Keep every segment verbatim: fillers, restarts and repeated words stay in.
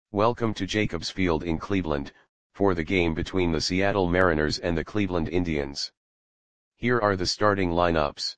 Welcome to Jacobs Field in Cleveland, for the game between the Seattle Mariners and the Cleveland Indians. Here are the starting lineups.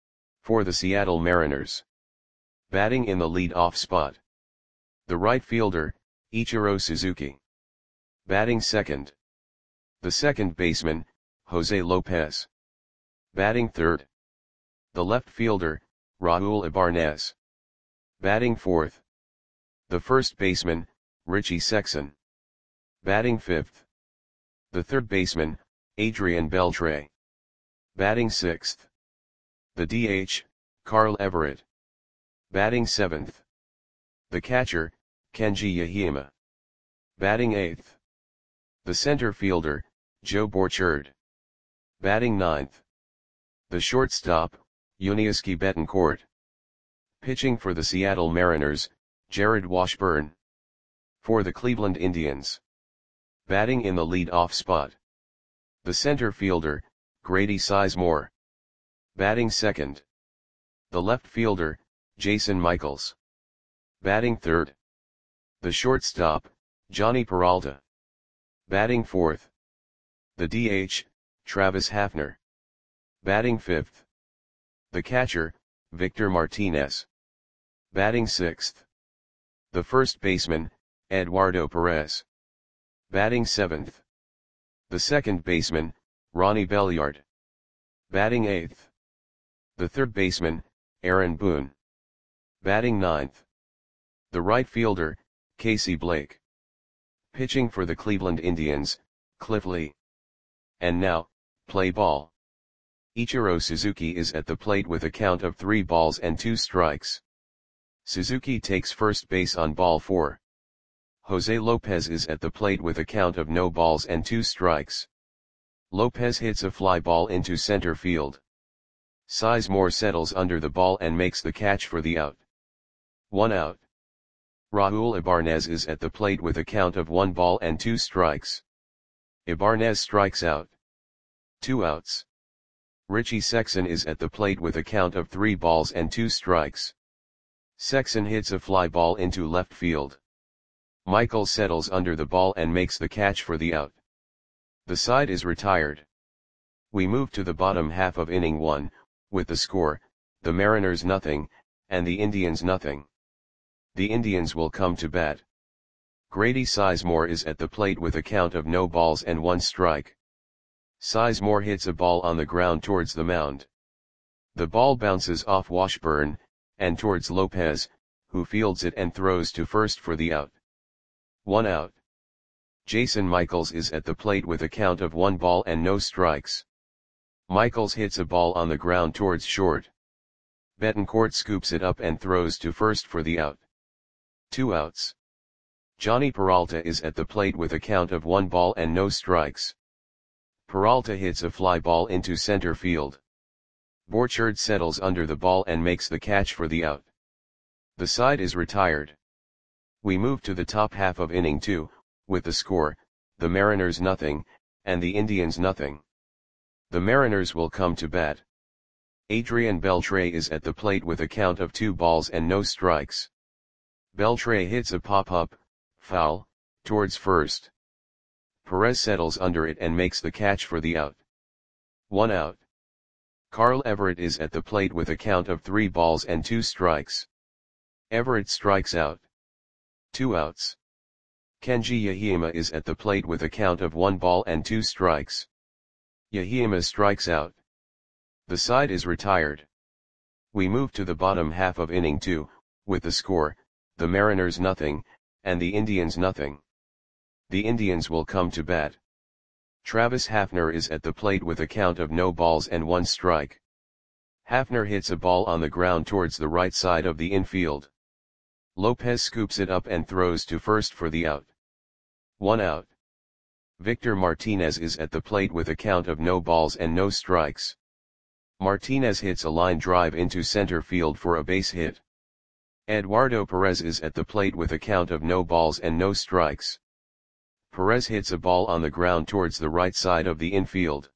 For the Seattle Mariners. Batting in the lead-off spot. The right fielder, Ichiro Suzuki. Batting second. The second baseman, Jose Lopez. Batting third. The left fielder, Raul Ibarnez. Batting fourth. The first baseman, Richie Sexson. Batting fifth. The third baseman, Adrian Beltre. Batting sixth. The D H, Carl Everett. Batting seventh. The catcher, Kenji Yahima. Batting eighth. The center fielder, Joe Borchard. Batting ninth. The shortstop, Yuniesky Betancourt. Pitching for the Seattle Mariners, Jared Washburn. For the Cleveland Indians. Batting in the lead-off spot. The center fielder, Grady Sizemore. Batting second. The left fielder, Jason Michaels. Batting third. The shortstop, Johnny Peralta. Batting fourth. The D H, Travis Hafner. Batting fifth. The catcher, Victor Martinez. Batting sixth. The first baseman, Eduardo Perez. Batting seventh. The second baseman, Ronnie Belliard. Batting eighth. The third baseman, Aaron Boone. Batting ninth. The right fielder, Casey Blake. Pitching for the Cleveland Indians, Cliff Lee. And now, play ball. Ichiro Suzuki is at the plate with a count of three balls and two strikes. Suzuki takes first base on ball four. Jose Lopez is at the plate with a count of no balls and two strikes. Lopez hits a fly ball into center field. Sizemore settles under the ball and makes the catch for the out. One out. Raul Ibarnez is at the plate with a count of one ball and two strikes. Ibarnez strikes out. Two outs. Richie Sexson is at the plate with a count of three balls and two strikes. Sexson hits a fly ball into left field. Michaels settles under the ball and makes the catch for the out. The side is retired. We move to the bottom half of inning one, with the score, the Mariners nothing, and the Indians nothing. The Indians will come to bat. Grady Sizemore is at the plate with a count of no balls and one strike. Sizemore hits a ball on the ground towards the mound. The ball bounces off Washburn, and towards Lopez, who fields it and throws to first for the out. One out. Jason Michaels is at the plate with a count of one ball and no strikes. Michaels hits a ball on the ground towards short. Betancourt scoops it up and throws to first for the out. Two outs. Johnny Peralta is at the plate with a count of one ball and no strikes. Peralta hits a fly ball into center field. Borchard settles under the ball and makes the catch for the out. The side is retired. We move to the top half of inning two, with the score, the Mariners nothing, and the Indians nothing. The Mariners will come to bat. Adrian Beltre is at the plate with a count of two balls and no strikes. Beltre hits a pop-up, foul, towards first. Perez settles under it and makes the catch for the out. One out. Carl Everett is at the plate with a count of three balls and two strikes. Everett strikes out. Two outs. Kenji Yahima is at the plate with a count of one ball and two strikes. Yahima strikes out. The side is retired. We move to the bottom half of inning two, with the score, the Mariners nothing, and the Indians nothing. The Indians will come to bat. Travis Hafner is at the plate with a count of no balls and one strike. Hafner hits a ball on the ground towards the right side of the infield. Lopez scoops it up and throws to first for the out. One out. Victor Martinez is at the plate with a count of no balls and no strikes. Martinez hits a line drive into center field for a base hit. Eduardo Perez is at the plate with a count of no balls and no strikes. Perez hits a ball on the ground towards the right side of the infield.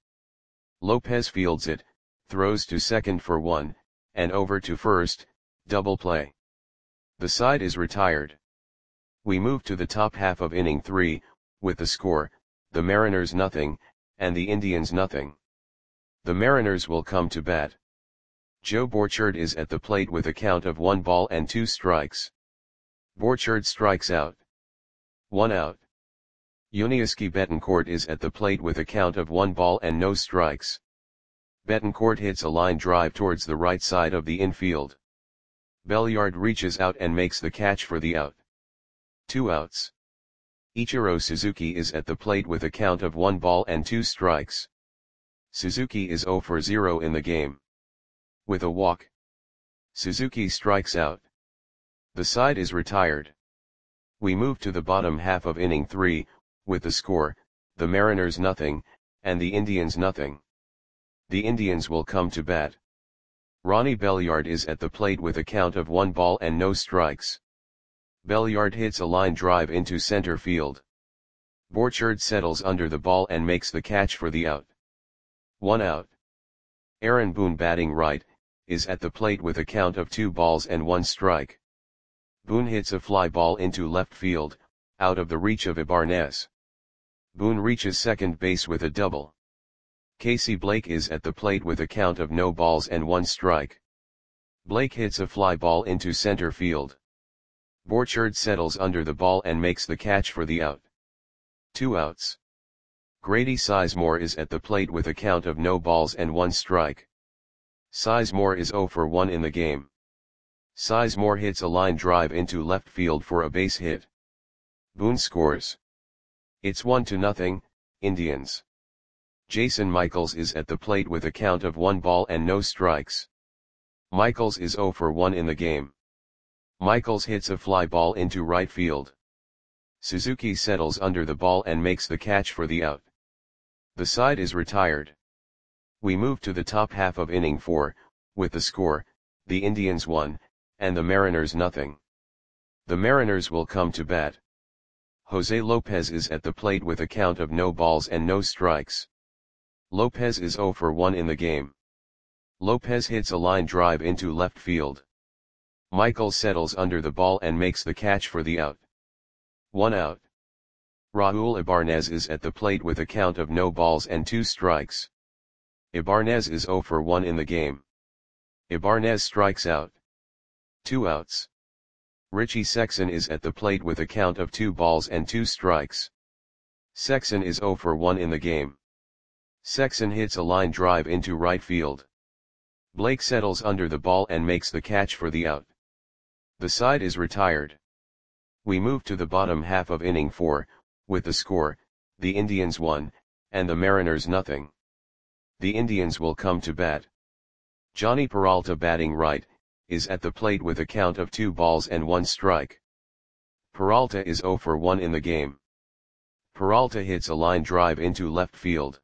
Lopez fields it, throws to second for one, and over to first, double play. The side is retired. We move to the top half of inning three, with the score, the Mariners nothing, and the Indians nothing. The Mariners will come to bat. Joe Borchard is at the plate with a count of one ball and two strikes. Borchard strikes out. One out. Yuniesky Betancourt is at the plate with a count of one ball and no strikes. Betancourt hits a line drive towards the right side of the infield. Belliard reaches out and makes the catch for the out. Two outs. Ichiro Suzuki is at the plate with a count of one ball and two strikes. Suzuki is zero for zero in the game. With a walk, Suzuki strikes out. The side is retired. We move to the bottom half of inning three, with the score, the Mariners nothing, and the Indians nothing. The Indians will come to bat. Ronnie Belliard is at the plate with a count of one ball and no strikes. Belliard hits a line drive into center field. Borchard settles under the ball and makes the catch for the out. One out. Aaron Boone, batting right, is at the plate with a count of two balls and one strike. Boone hits a fly ball into left field, out of the reach of Ibanez. Boone reaches second base with a double. Casey Blake is at the plate with a count of no balls and one strike. Blake hits a fly ball into center field. Borchard settles under the ball and makes the catch for the out. Two outs. Grady Sizemore is at the plate with a count of no balls and one strike. Sizemore is zero for one in the game. Sizemore hits a line drive into left field for a base hit. Boone scores. It's one to nothing, Indians. Jason Michaels is at the plate with a count of one ball and no strikes. Michaels is zero for one in the game. Michaels hits a fly ball into right field. Suzuki settles under the ball and makes the catch for the out. The side is retired. We move to the top half of inning four, with the score, the Indians one, and the Mariners nothing. The Mariners will come to bat. Jose Lopez is at the plate with a count of no balls and no strikes. Lopez is zero for one in the game. Lopez hits a line drive into left field. Michaels settles under the ball and makes the catch for the out. One out. Raul Ibanez is at the plate with a count of no balls and two strikes. Ibanez is zero for one in the game. Ibanez strikes out. Two outs. Richie Sexson is at the plate with a count of two balls and two strikes. Sexson is zero for one in the game. Sexson hits a line drive into right field. Blake settles under the ball and makes the catch for the out. The side is retired. We move to the bottom half of inning four, with the score, the Indians one, and the Mariners nothing. The Indians will come to bat. Johnny Peralta, batting right, is at the plate with a count of two balls and one strike. Peralta is zero for one in the game. Peralta hits a line drive into left field.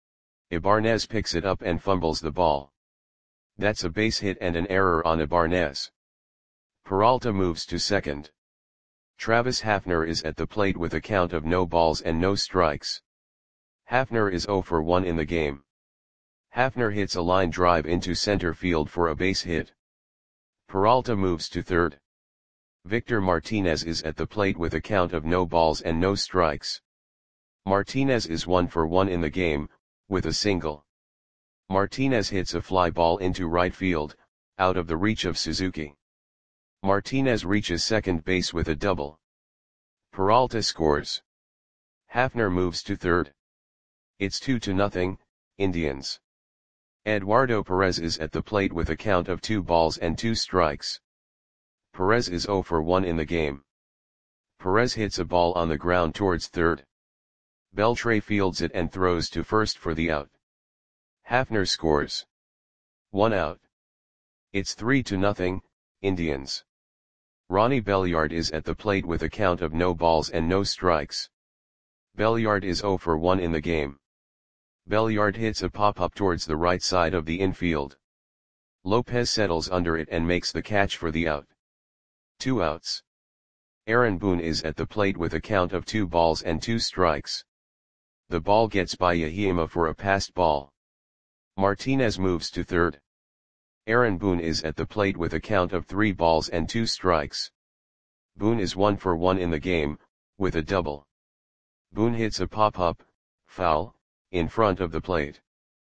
Ibanez picks it up and fumbles the ball. That's a base hit and an error on Ibanez. Peralta moves to second. Travis Hafner is at the plate with a count of no balls and no strikes. Hafner is zero for one in the game. Hafner hits a line drive into center field for a base hit. Peralta moves to third. Victor Martinez is at the plate with a count of no balls and no strikes. Martinez is one for one in the game, with a single. Martinez hits a fly ball into right field, out of the reach of Suzuki. Martinez reaches second base with a double. Peralta scores. Hafner moves to third. It's two to nothing, Indians. Eduardo Perez is at the plate with a count of two balls and two strikes. Perez is zero for one in the game. Perez hits a ball on the ground towards third. Beltre fields it and throws to first for the out. Hafner scores. One out. It's three to nothing, Indians. Ronnie Belliard is at the plate with a count of no balls and no strikes. Belliard is zero for one in the game. Belliard hits a pop-up towards the right side of the infield. Lopez settles under it and makes the catch for the out. Two outs. Aaron Boone is at the plate with a count of two balls and two strikes. The ball gets by Yahima for a passed ball. Martinez moves to third. Aaron Boone is at the plate with a count of three balls and two strikes. Boone is one for one in the game, with a double. Boone hits a pop-up, foul, in front of the plate.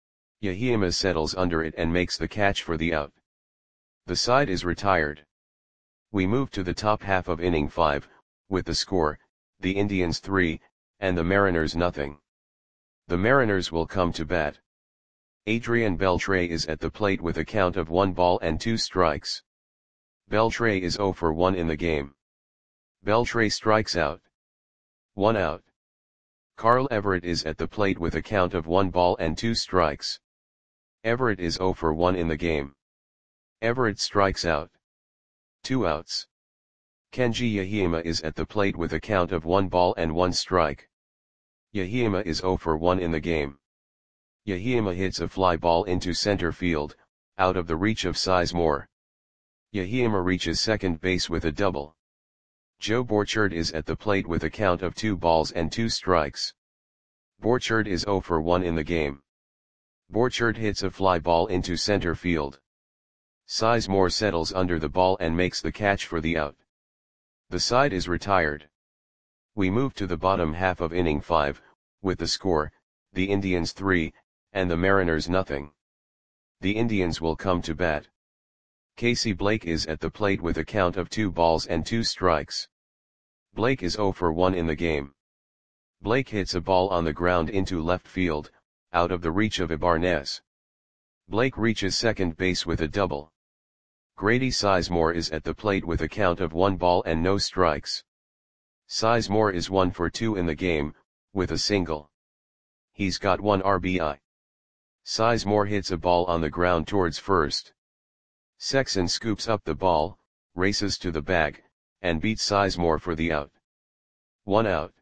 Yahima settles under it and makes the catch for the out. The side is retired. We move to the top half of inning five, with the score, the Indians three, and the Mariners nothing. The Mariners will come to bat. Adrian Beltre is at the plate with a count of one ball and two strikes. Beltre is zero for one in the game. Beltre strikes out. One out. Carl Everett is at the plate with a count of one ball and two strikes. Everett is zero for one in the game. Everett strikes out. Two outs. Kenji Yahima is at the plate with a count of one ball and one strike. Yahima is zero for one in the game. Yahima hits a fly ball into center field, out of the reach of Sizemore. Yahima reaches second base with a double. Joe Borchard is at the plate with a count of two balls and two strikes. Borchard is zero for one in the game. Borchard hits a fly ball into center field. Sizemore settles under the ball and makes the catch for the out. The side is retired. We move to the bottom half of inning five, with the score, the Indians three, and the Mariners nothing. The Indians will come to bat. Casey Blake is at the plate with a count of two balls and two strikes. Blake is zero for one in the game. Blake hits a ball on the ground into left field, out of the reach of Ibanez. Blake reaches second base with a double. Grady Sizemore is at the plate with a count of one ball and no strikes. Sizemore is one for two in the game, with a single. He's got one R B I. Sizemore hits a ball on the ground towards first. Sexson scoops up the ball, races to the bag, and beats Sizemore for the out. One out.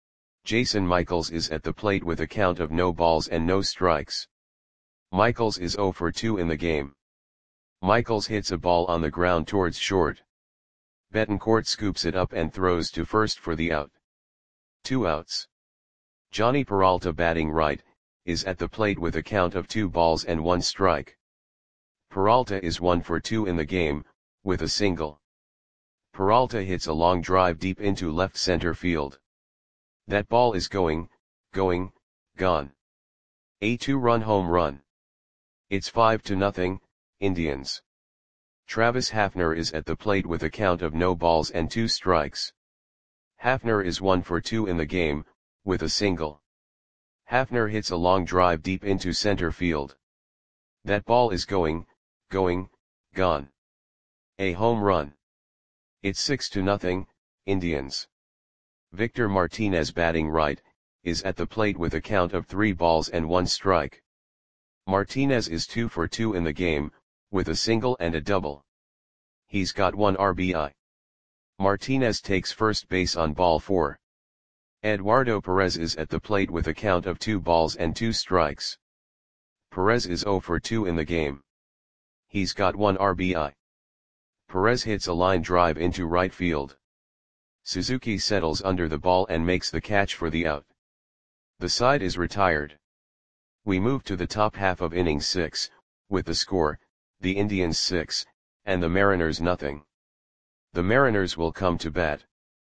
Jason Michaels is at the plate with a count of no balls and no strikes. Michaels is zero for two in the game. Michaels hits a ball on the ground towards short. Betancourt scoops it up and throws to first for the out. Two outs. Johnny Peralta, batting right, is at the plate with a count of two balls and one strike. Peralta is one for two in the game, with a single. Peralta hits a long drive deep into left center field. That ball is going, going, gone. A two-run home run. It's five to nothing, Indians. Travis Hafner is at the plate with a count of no balls and two strikes. Hafner is one for two in the game, with a single. Hafner hits a long drive deep into center field. That ball is going, going, gone. A home run. It's six to nothing, Indians. Victor Martinez, batting right, is at the plate with a count of three balls and one strike. Martinez is two for two in the game, with a single and a double. He's got one R B I. Martinez takes first base on ball four. Eduardo Perez is at the plate with a count of two balls and two strikes. Perez is zero for two in the game. He's got one R B I. Perez hits a line drive into right field. Suzuki settles under the ball and makes the catch for the out. The side is retired. We move to the top half of inning six, with the score, the Indians six, and the Mariners nothing. The Mariners will come to bat.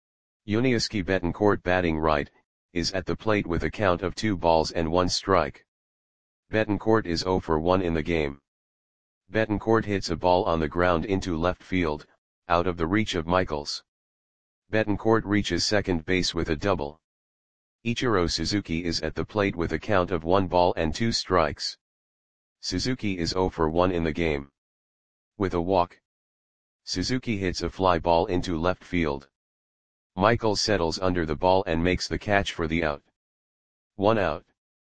Yuniesky Betancourt, batting right, is at the plate with a count of two balls and one strike. Betancourt is zero for one in the game. Betancourt hits a ball on the ground into left field, out of the reach of Michaels. Betancourt reaches second base with a double. Ichiro Suzuki is at the plate with a count of one ball and two strikes. Suzuki is zero for one in the game. With a walk. Suzuki hits a fly ball into left field. Michaels settles under the ball and makes the catch for the out. One out.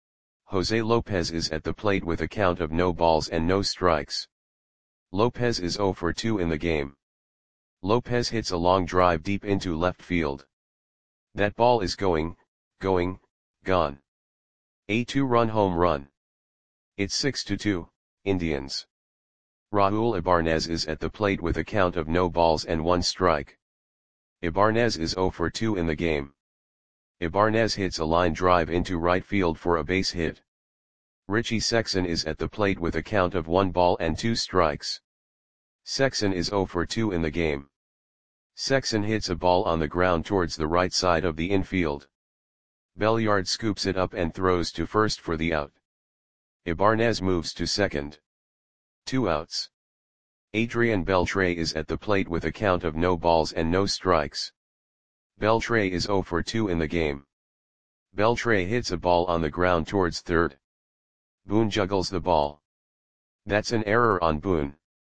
Jose Lopez is at the plate with a count of no balls and no strikes. Lopez is zero for two in the game. Lopez hits a long drive deep into left field. That ball is going, going, gone. A two-run home run. It's six to two, Indians. Raul Ibanez is at the plate with a count of no balls and one strike. Ibanez is zero for two in the game. Ibanez hits a line drive into right field for a base hit. Richie Sexson is at the plate with a count of one ball and two strikes. Sexson is zero for two in the game. Sexton hits a ball on the ground towards the right side of the infield. Belliard scoops it up and throws to first for the out. Ibanez moves to second. Two outs. Adrian Beltre is at the plate with a count of no balls and no strikes. Beltre is zero for two in the game. Beltre hits a ball on the ground towards third. Boone juggles the ball. That's an error on Boone.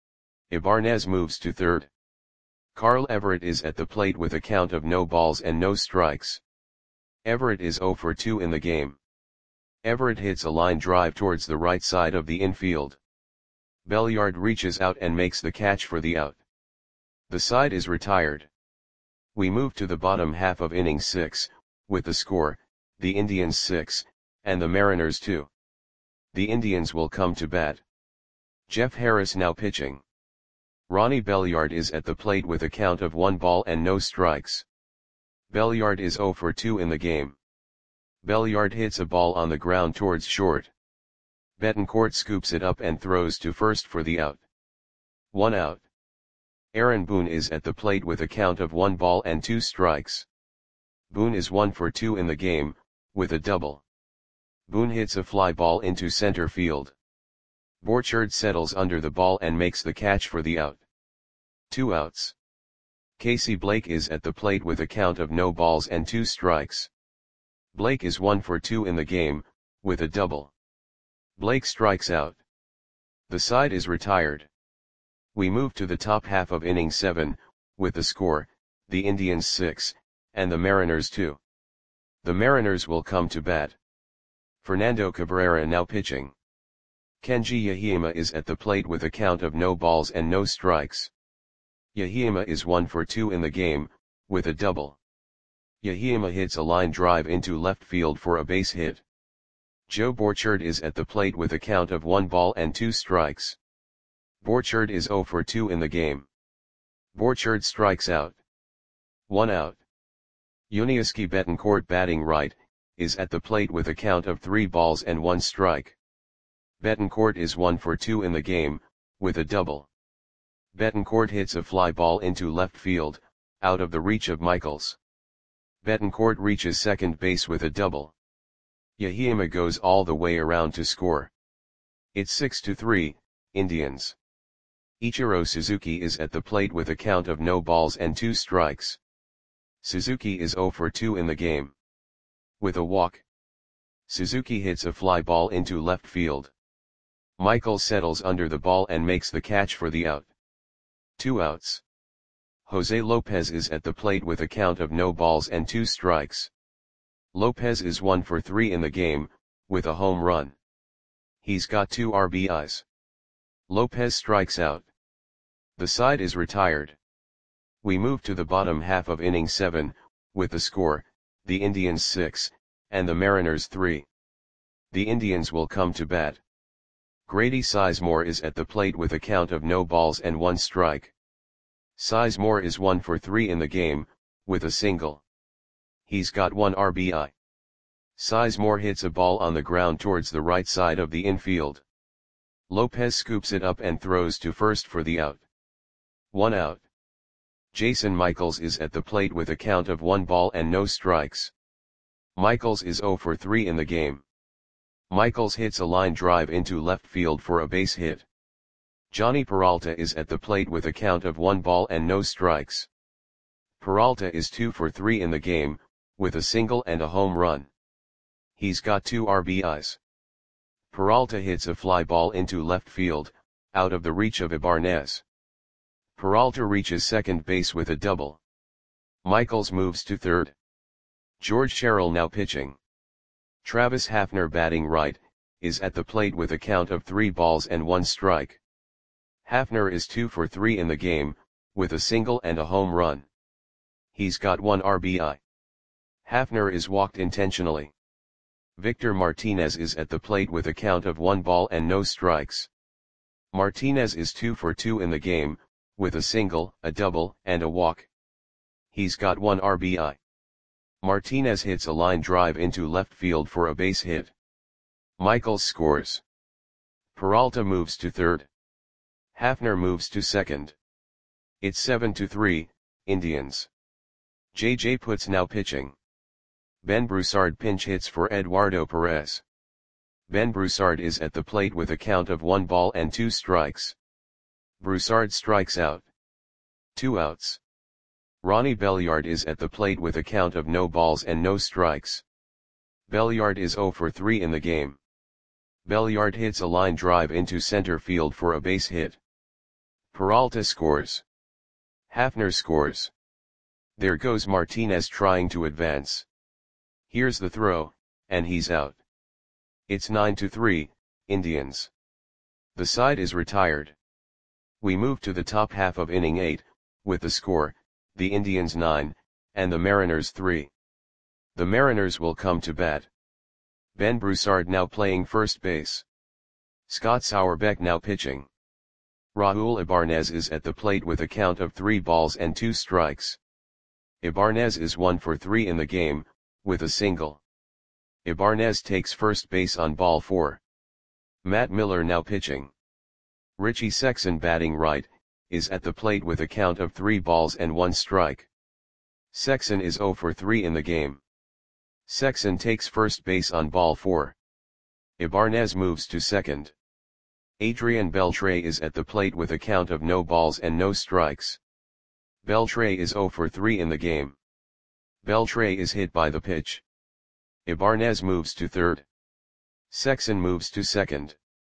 Ibanez moves to third. Carl Everett is at the plate with a count of no balls and no strikes. Everett is zero for two in the game. Everett hits a line drive towards the right side of the infield. Belliard reaches out and makes the catch for the out. The side is retired. We move to the bottom half of inning six, with the score, the Indians six, and the Mariners two. The Indians will come to bat. Jeff Harris now pitching. Ronnie Belliard is at the plate with a count of one ball and no strikes. Belliard is zero for two in the game. Belliard hits a ball on the ground towards short. Betancourt scoops it up and throws to first for the out. One out. Aaron Boone is at the plate with a count of one ball and two strikes. Boone is one for two in the game, with a double. Boone hits a fly ball into center field. Borchard settles under the ball and makes the catch for the out. Two outs. Casey Blake is at the plate with a count of no balls and two strikes. Blake is one for two in the game, with a double. Blake strikes out. The side is retired. We move to the top half of inning seven, with the score, the Indians six, and the Mariners two. The Mariners will come to bat. Fernando Cabrera now pitching. Kenji Yahima is at the plate with a count of no balls and no strikes. Yahima is one for two in the game, with a double. Yahima hits a line drive into left field for a base hit. Joe Borchard is at the plate with a count of one ball and two strikes. Borchard is zero for two in the game. Borchard strikes out. One out. Yuniesky Betancourt batting right, is at the plate with a count of three balls and one strike. Betancourt is one for two in the game, with a double. Betancourt hits a fly ball into left field, out of the reach of Michaels. Betancourt reaches second base with a double. Yahima goes all the way around to score. It's six to three, Indians. Ichiro Suzuki is at the plate with a count of no balls and two strikes. Suzuki is zero for two in the game. With a walk. Suzuki hits a fly ball into left field. Michael settles under the ball and makes the catch for the out. Two outs. Jose Lopez is at the plate with a count of no balls and two strikes. Lopez is one for three in the game, with a home run. He's got two R B Is. Lopez strikes out. The side is retired. We move to the bottom half of inning seven, with the score, the Indians six, and the Mariners three. The Indians will come to bat. Grady Sizemore is at the plate with a count of no balls and one strike. Sizemore is one for three in the game, with a single. He's got one R B I. Sizemore hits a ball on the ground towards the right side of the infield. Lopez scoops it up and throws to first for the out. One out. Jason Michaels is at the plate with a count of one ball and no strikes. Michaels is zero for three in the game. Michaels hits a line drive into left field for a base hit. Johnny Peralta is at the plate with a count of one ball and no strikes. Peralta is two for three in the game, with a single and a home run. He's got two R B Is. Peralta hits a fly ball into left field, out of the reach of Ibanez. Peralta reaches second base with a double. Michaels moves to third. George Sherrill now pitching. Travis Hafner batting right, is at the plate with a count of three balls and one strike. Hafner is two for three in the game, with a single and a home run. He's got one R B I. Hafner is walked intentionally. Victor Martinez is at the plate with a count of one ball and no strikes. Martinez is two for two in the game, with a single, a double, and a walk. He's got one R B I. Martinez hits a line drive into left field for a base hit. Michaels scores. Peralta moves to third. Hafner moves to second. It's seven to three, Indians. J J Puts now pitching. Ben Broussard pinch hits for Eduardo Perez. Ben Broussard is at the plate with a count of one ball and two strikes. Broussard strikes out. Two outs. Ronnie Belliard is at the plate with a count of no balls and no strikes. Belliard is zero for three in the game. Belliard hits a line drive into center field for a base hit. Peralta scores. Hafner scores. There goes Martinez trying to advance. Here's the throw, and he's out. It's nine to three, Indians. The side is retired. We move to the top half of inning eight, with the score, the Indians nine, and the Mariners three. The Mariners will come to bat. Ben Broussard now playing first base. Scott Sauerbeck now pitching. Raul Ibanez is at the plate with a count of three balls and two strikes. Ibanez is one for three in the game, with a single. Ibanez takes first base on ball four. Matt Miller now pitching. Richie Sexson batting right, is at the plate with a count of three balls and one strike. Sexson is zero for three in the game. Sexson takes first base on ball four. Ibanez moves to second. Adrian Beltre is at the plate with a count of no balls and no strikes. Beltre is zero for three in the game. Beltre is hit by the pitch. Ibanez moves to third. Sexson moves to second.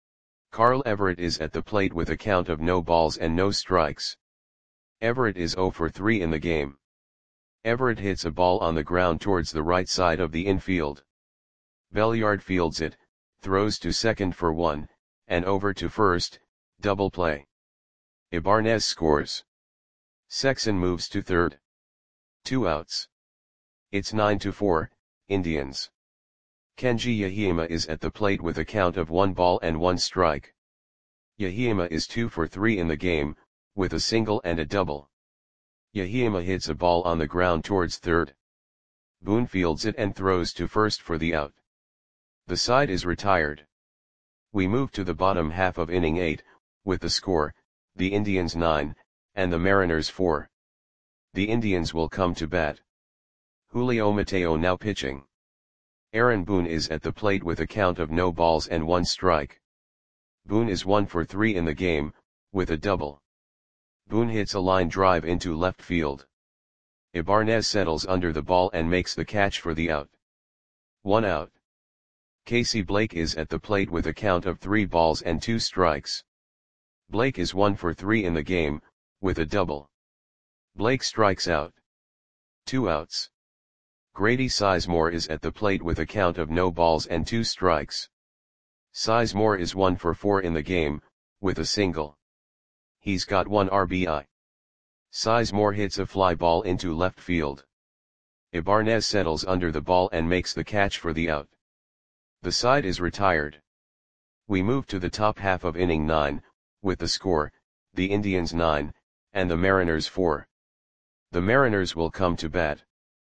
Carl Everett is at the plate with a count of no balls and no strikes. Everett is zero for three in the game. Everett hits a ball on the ground towards the right side of the infield. Belliard fields it, throws to second for one, and over to first, double play. Ibanez scores. Sexson moves to third. Two outs. It's nine to four, Indians. Kenji Yahima is at the plate with a count of one ball and one strike. Yahima is two for three in the game, with a single and a double. Yahima hits a ball on the ground towards third. Boone fields it and throws to first for the out. The side is retired. We move to the bottom half of inning eight, with the score, the Indians nine, and the Mariners four. The Indians will come to bat. Julio Mateo now pitching. Aaron Boone is at the plate with a count of no balls and one strike. Boone is one for three in the game, with a double. Boone hits a line drive into left field. Ibanez settles under the ball and makes the catch for the out. One out. Casey Blake is at the plate with a count of three balls and two strikes. Blake is one for three in the game, with a double. Blake strikes out. Two outs. Grady Sizemore is at the plate with a count of no balls and two strikes. Sizemore is one for four in the game, with a single. He's got one R B I. Sizemore hits a fly ball into left field. Ibanez settles under the ball and makes the catch for the out. The side is retired. We move to the top half of inning nine, with the score, the Indians nine, and the Mariners four. The Mariners will come to bat.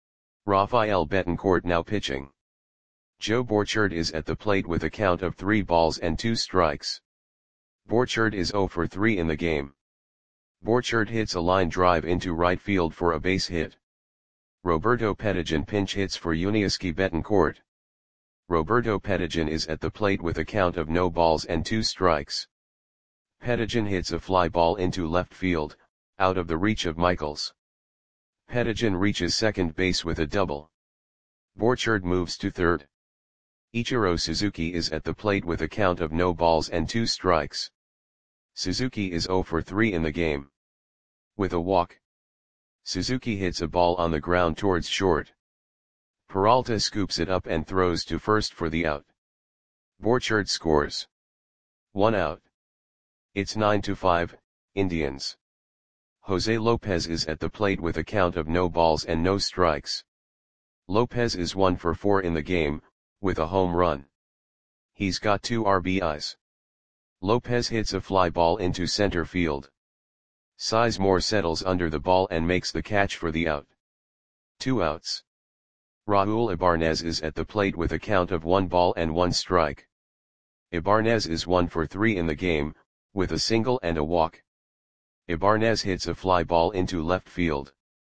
Rafael Betancourt now pitching. Joe Borchard is at the plate with a count of three balls and two strikes. Borchard is zero for three in the game. Borchard hits a line drive into right field for a base hit. Roberto Pettigian pinch hits for Yuniesky Betancourt. Roberto Pettigian is at the plate with a count of no balls and two strikes. Pettigian hits a fly ball into left field, out of the reach of Michaels. Pettigian reaches second base with a double. Borchard moves to third. Ichiro Suzuki is at the plate with a count of no balls and two strikes. Suzuki is zero for three in the game. With a walk. Suzuki hits a ball on the ground towards short. Peralta scoops it up and throws to first for the out. Borchard scores. One out. It's nine to five, Indians. Jose Lopez is at the plate with a count of no balls and no strikes. Lopez is one for four in the game, with a home run. He's got two R B Is. Lopez hits a fly ball into center field. Sizemore settles under the ball and makes the catch for the out. Two outs. Raul Ibanez is at the plate with a count of one ball and one strike. Ibanez is one for three in the game, with a single and a walk. Ibanez hits a fly ball into left field.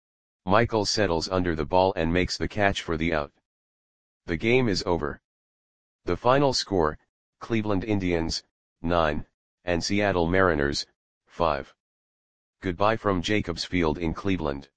Michael settles under the ball and makes the catch for the out. The game is over. The final score, Cleveland Indians, nine, and Seattle Mariners, five. Goodbye from Jacobs Field in Cleveland.